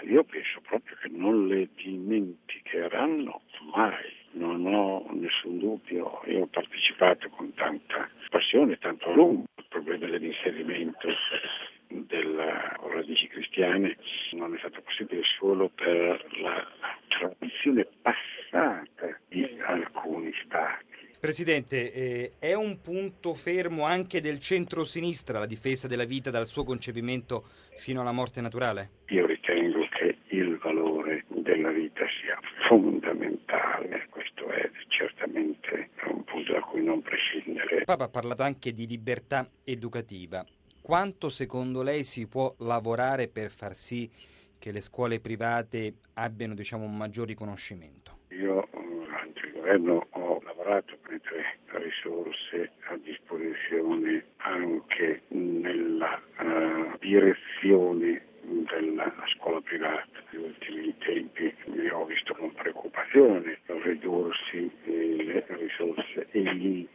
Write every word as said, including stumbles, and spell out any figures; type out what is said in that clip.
io penso proprio che non le dimenticheranno mai. Non ho nessun dubbio, io ho partecipato con tanta passione, tanto a lungo al problema dell'inserimento delle radici cristiane. Non è stato possibile solo per la tradizione passata di alcuni stati. Presidente, eh, è un punto fermo anche del centro-sinistra la difesa della vita dal suo concepimento fino alla morte naturale? Io ritengo che il valore della vita sia fondamentale, questo è certamente un punto da cui non prescindere. Il Papa ha parlato anche di libertà educativa. Quanto secondo lei si può lavorare per far sì che le scuole private abbiano, diciamo, un maggior riconoscimento? Io durante il governo ho lavorato per mettere risorse a disposizione anche nella uh, direzione della scuola privata. Negli ultimi tempi mi ho visto con preoccupazione ridursi le risorse e gli